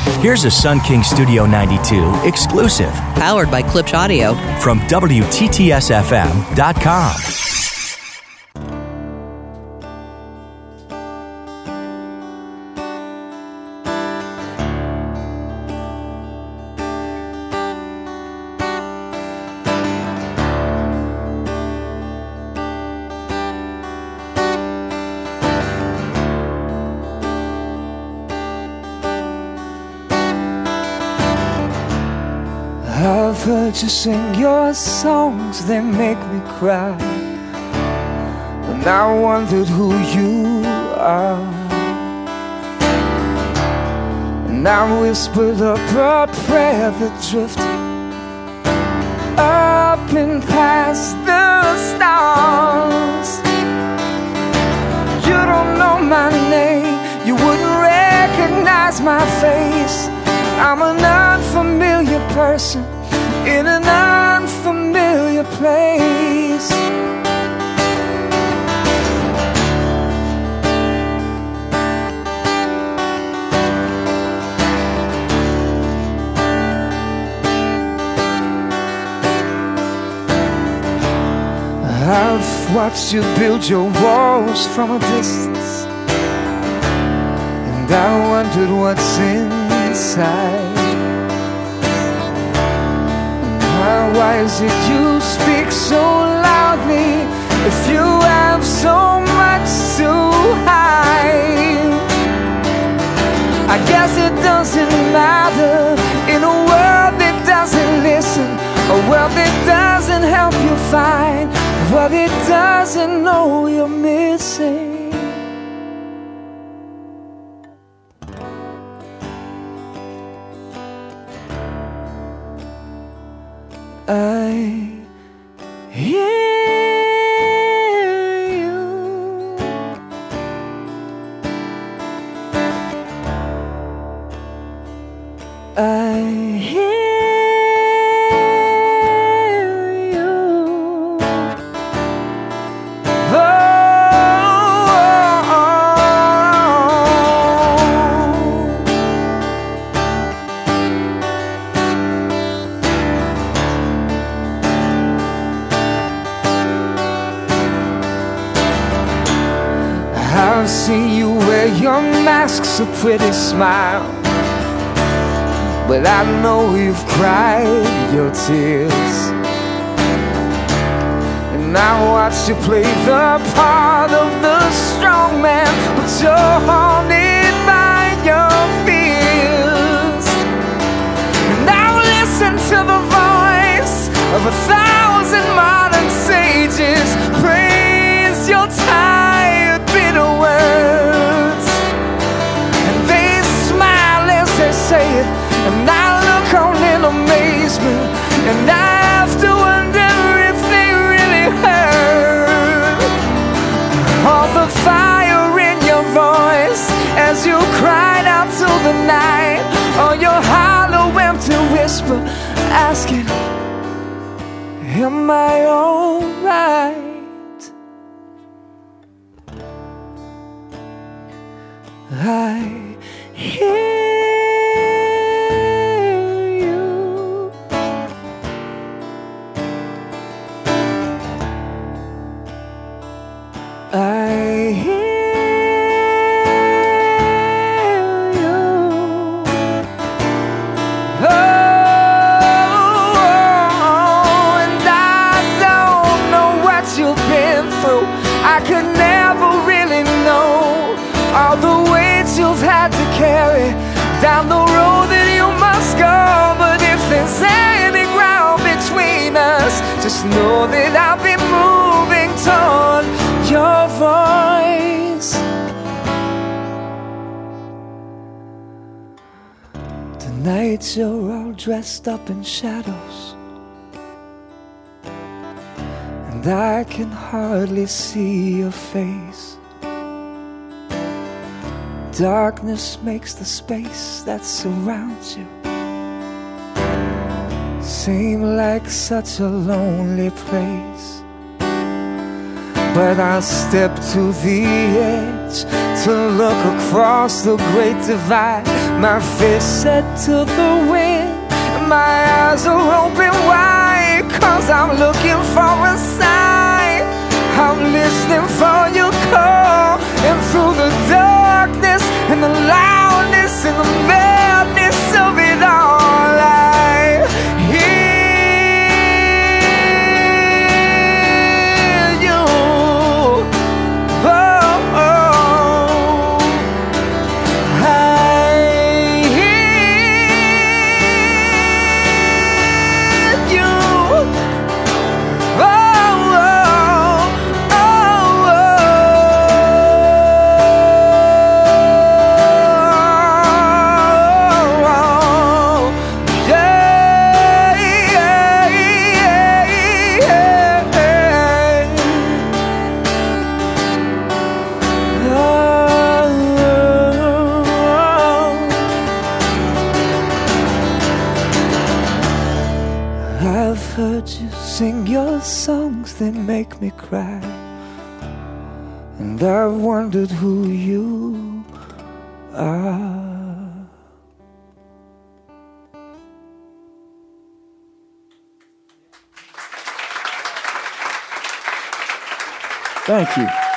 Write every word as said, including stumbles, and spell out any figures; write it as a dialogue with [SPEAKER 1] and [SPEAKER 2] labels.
[SPEAKER 1] Here's a Sun King Studio ninety-two exclusive.
[SPEAKER 2] Powered by Klipsch Audio.
[SPEAKER 1] From W T T S F M dot com.
[SPEAKER 3] I've heard you sing your songs, they make me cry. And I wondered who you are. And I whispered up a prayer that drifted up and past the stars. You don't know my name, you wouldn't recognize my face. I'm an unfamiliar person in an unfamiliar place. I've watched you build your walls from a distance, and I wondered what's inside. Why is it you speak so loudly if you have so much to hide? I guess it doesn't matter in a world that doesn't listen, a world that doesn't help you find what it doesn't know you're missing. I hear you. I hear you. Oh. I've seen you wear your mask's a pretty smile, but I know you've cried your tears. And I watched you play the part of the strong man, but you're haunted by your fears. And now listen to the voice of a thousand modern sages praise your tired, bitter words. And they smile as they say it, and I look on in amazement, and I have to wonder if they really heard all the fire in your voice as you cried out to the night, or your hollow empty whisper asking, am I alright? I hear you. I hear you. Oh, and I don't know what you've been through. I could never really know all the weight you've had to carry down the road that you must go. But if there's any ground between us, just know that I'll be moving toward your voice. Tonight you're all dressed up in shadows, and I can hardly see your face. Darkness makes the space that surrounds you seem like such a lonely place. But I'll step to the edge to look across the great divide my face set to the wind, my eyes are open wide, 'cause I'm looking for a sign. I'm listening for your call, and through the darkness and the loudness and the madness of it all, I hear you. Oh, oh. I hear you. Oh, oh, oh, oh, yeah, yeah, yeah, oh. I've heard you sing your songs, they make me cry, and I've wondered who you are.
[SPEAKER 2] Thank you.